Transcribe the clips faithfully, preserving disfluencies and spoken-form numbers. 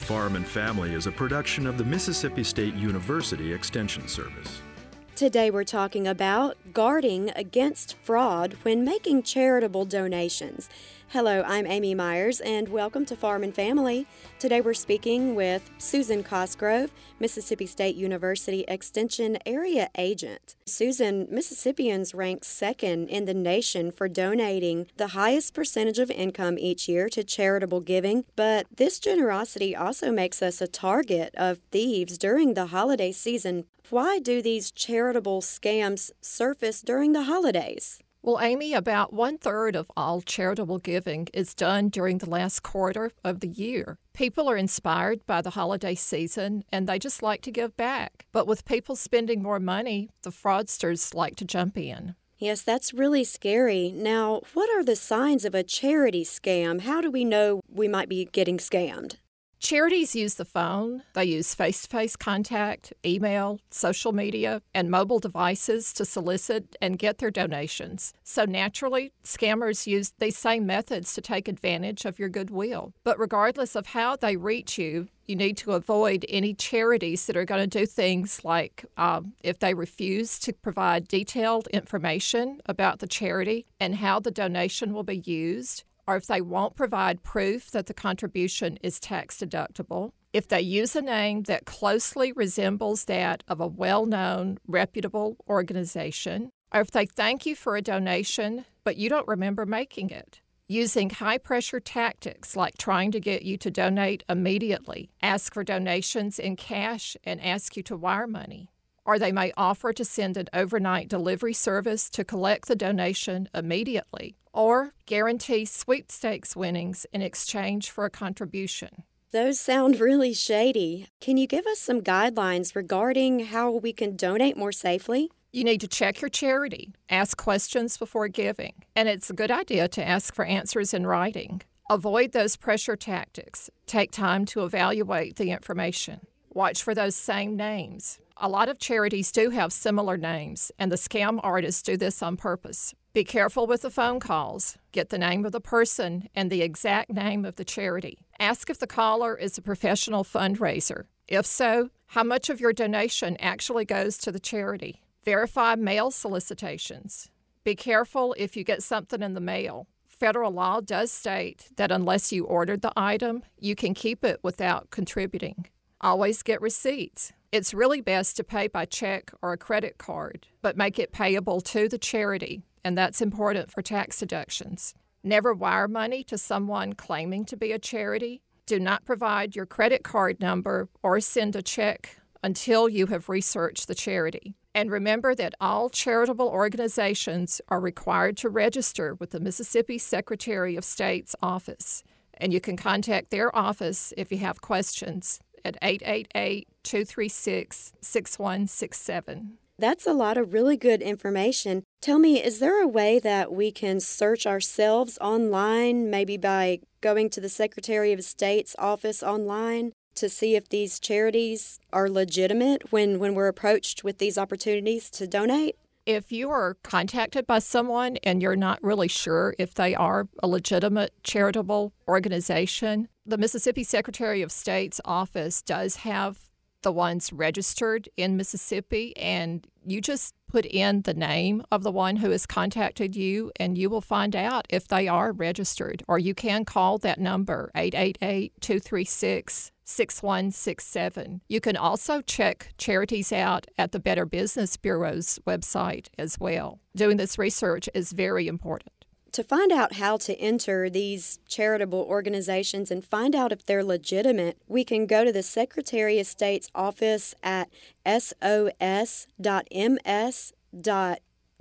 Farm and Family is a production of the Mississippi State University Extension Service. Today we're talking about guarding against fraud when making charitable donations. Hello, I'm Amy Myers, and welcome to Farm and Family. Today we're speaking with Susan Cosgrove, Mississippi State University Extension Area Agent. Susan, Mississippians rank second in the nation for donating the highest percentage of income each year to charitable giving, but this generosity also makes us a target of thieves during the holiday season. Why do these charitable scams surface during the holidays? Well, Amy, about one-third of all charitable giving is done during the last quarter of the year. People are inspired by the holiday season, and they just like to give back. But with people spending more money, the fraudsters like to jump in. Yes, that's really scary. Now, what are the signs of a charity scam? How do we know we might be getting scammed? Charities use the phone, they use face-to-face contact, email, social media, and mobile devices to solicit and get their donations. So naturally, scammers use these same methods to take advantage of your goodwill. But regardless of how they reach you, you need to avoid any charities that are going to do things like um, if they refuse to provide detailed information about the charity and how the donation will be used, or if they won't provide proof that the contribution is tax deductible, if they use a name that closely resembles that of a well-known, reputable organization, or if they thank you for a donation, but you don't remember making it. Using high-pressure tactics like trying to get you to donate immediately, ask for donations in cash, and ask you to wire money. Or they may offer to send an overnight delivery service to collect the donation immediately, or guarantee sweepstakes winnings in exchange for a contribution. Those sound really shady. Can you give us some guidelines regarding how we can donate more safely? You need to check your charity, ask questions before giving, and it's a good idea to ask for answers in writing. Avoid those pressure tactics. Take time to evaluate the information. Watch for those same names. A lot of charities do have similar names, and the scam artists do this on purpose. Be careful with the phone calls. Get the name of the person and the exact name of the charity. Ask if the caller is a professional fundraiser. If so, how much of your donation actually goes to the charity. Verify mail solicitations. Be careful if you get something in the mail. Federal law does state that unless you ordered the item, you can keep it without contributing. Always get receipts. It's really best to pay by check or a credit card, but make it payable to the charity, and that's important for tax deductions. Never wire money to someone claiming to be a charity. Do not provide your credit card number or send a check until you have researched the charity. And remember that all charitable organizations are required to register with the Mississippi Secretary of State's office, and you can contact their office if you have questions at eight eight eight, two three six, six one six seven. That's a lot of really good information. Tell me, is there a way that we can search ourselves online, maybe by going to the Secretary of State's office online, to see if these charities are legitimate when, when we're approached with these opportunities to donate? If you are contacted by someone and you're not really sure if they are a legitimate charitable organization, the Mississippi Secretary of State's office does have the ones registered in Mississippi, and you just put in the name of the one who has contacted you, and you will find out if they are registered. Or you can call that number, eight eight eight, two three six, six one six seven. You can also check charities out at the Better Business Bureau's website as well. Doing this research is very important. To find out how to enter these charitable organizations and find out if they're legitimate, we can go to the Secretary of State's office at S O S dot M S dot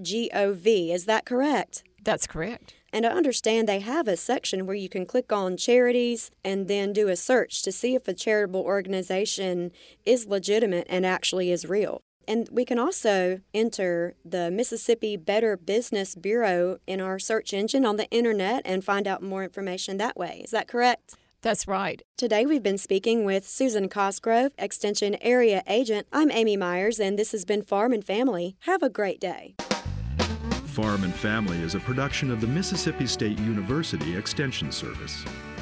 gov. Is that correct? That's correct. And I understand they have a section where you can click on charities and then do a search to see if a charitable organization is legitimate and actually is real. And we can also enter the Mississippi Better Business Bureau in our search engine on the internet and find out more information that way. Is that correct? That's right. Today we've been speaking with Susan Cosgrove, Extension Area Agent. I'm Amy Myers, and this has been Farm and Family. Have a great day. Farm and Family is a production of the Mississippi State University Extension Service.